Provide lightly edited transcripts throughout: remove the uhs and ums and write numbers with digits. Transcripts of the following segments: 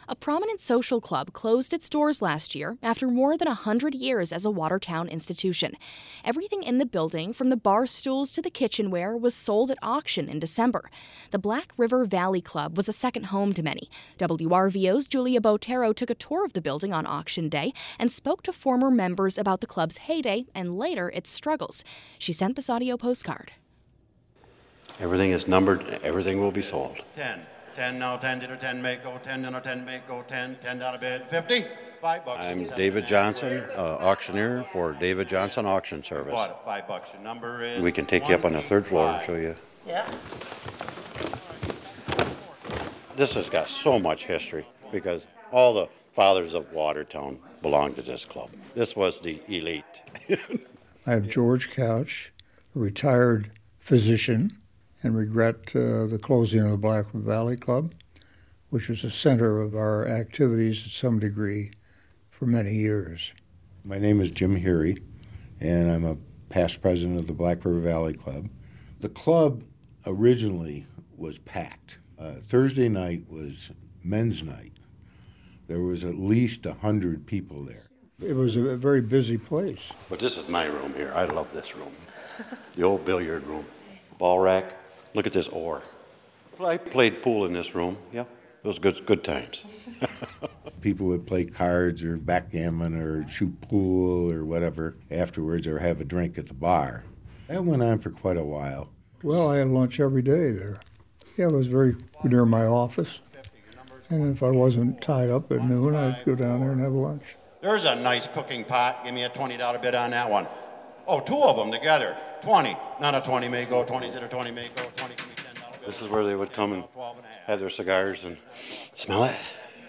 A prominent social club closed its doors last year after more than 100 years as a Watertown institution. Everything in the building, from the bar stools to the kitchenware, was sold at auction in December. The Black River Valley Club was a second home to many. WRVO's Julia Botero took a tour of the building on auction day and spoke to former members about the club's heyday and later its struggles. She sent this audio postcard. Everything is numbered, everything will be sold. 10 now, 10 dinner, 10 make go, 10 dinner, 10 make go, 10 down a bid, 50, $5. I'm David Johnson, auctioneer for David Johnson Auction Service. What, $5? Your number is... We can take you up on the third floor and show you. Yeah. This has got so much history because all the fathers of Watertown belonged to this club. This was the elite. I have George Couch, a retired physician, and regret the closing of the Black River Valley Club, which was the center of our activities to some degree for many years. My name is Jim Heary, and I'm a past president of the Black River Valley Club. The club originally was packed. Thursday night was men's night. There was at least 100 people there. It was a very busy place. But this is my room here. I love this room. The old billiard room. Ball rack. Look at this oar. I played pool in this room. Yeah, it was good times. People would play cards or backgammon or shoot pool or whatever afterwards, or have a drink at the bar. That went on for quite a while. Well, I had lunch every day there. Yeah, it was very near my office. And if I wasn't tied up at noon, I'd go down there and have lunch. There's a nice cooking pot. Give me a $20 bid on that one. Oh, two of them together. 20. Not a 20 may go, 20 dinner, 20 may go, 20 give me $10 bid. This is where they would come and have their cigars and smell it.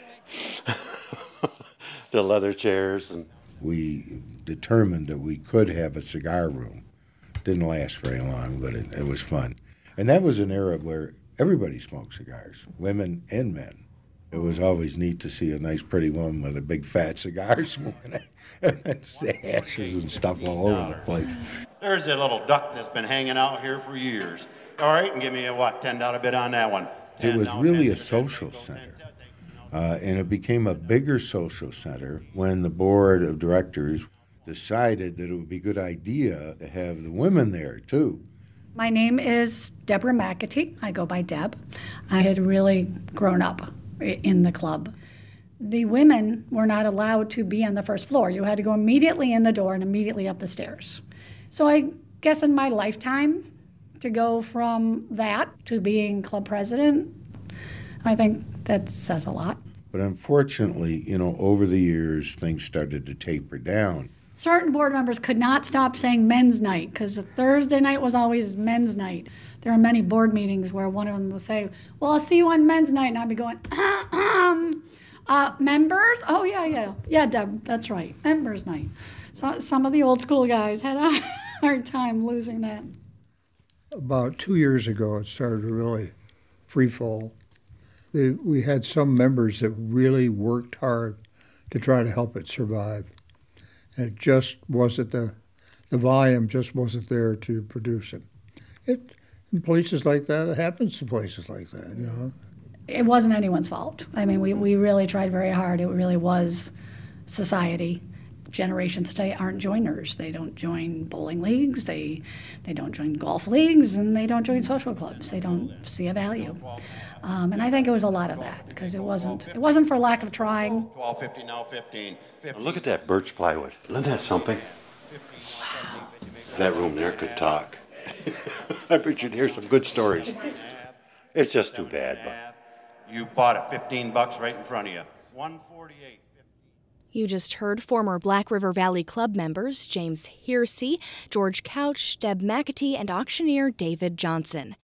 The leather chairs. And we determined that we could have a cigar room. Didn't last very long, but it was fun. And that was an era where everybody smoked cigars, women and men. It was always neat to see a nice, pretty woman with a big, fat cigar smoking it. And ashes and stuff all over the place. There's a little duck that's been hanging out here for years. All right, and give me a, what, $10 bid on that one. It was really a social center. And it became a bigger social center when the board of directors decided that it would be a good idea to have the women there, too. My name is Deborah McAtee. I go by Deb. I had really grown up in the club. The women were not allowed to be on the first floor. You had to go immediately in the door and immediately up the stairs. So I guess in my lifetime, to go from that to being club president, I think that says a lot. But unfortunately, over the years, things started to taper down. Certain board members could not stop saying men's night because Thursday night was always men's night. There are many board meetings where one of them will say, well, I'll see you on men's night. And I'd be going, members? Oh, yeah. Yeah, Deb, that's right. Members night. So some of the old school guys had a hard time losing that. About 2 years ago, it started to really free fall. We had some members that really worked hard to try to help it survive. And it just wasn't, the volume just wasn't there to produce it. In places like that, it happens to places like that, It wasn't anyone's fault. I mean, we really tried very hard. It really was society. Generations today aren't joiners. They don't join bowling leagues, they don't join golf leagues, and they don't join social clubs. They don't see a value. And I think it was a lot of that, because it wasn't for lack of trying. 12.50 now, 15. look at that birch plywood. Isn't that something? That room there could talk. I bet you'd hear some good stories. It's just too bad, but you bought it $15 right in front of you. 148. You just heard former Black River Valley Club members James Hearsey, George Couch, Deb McAtee, and auctioneer David Johnson.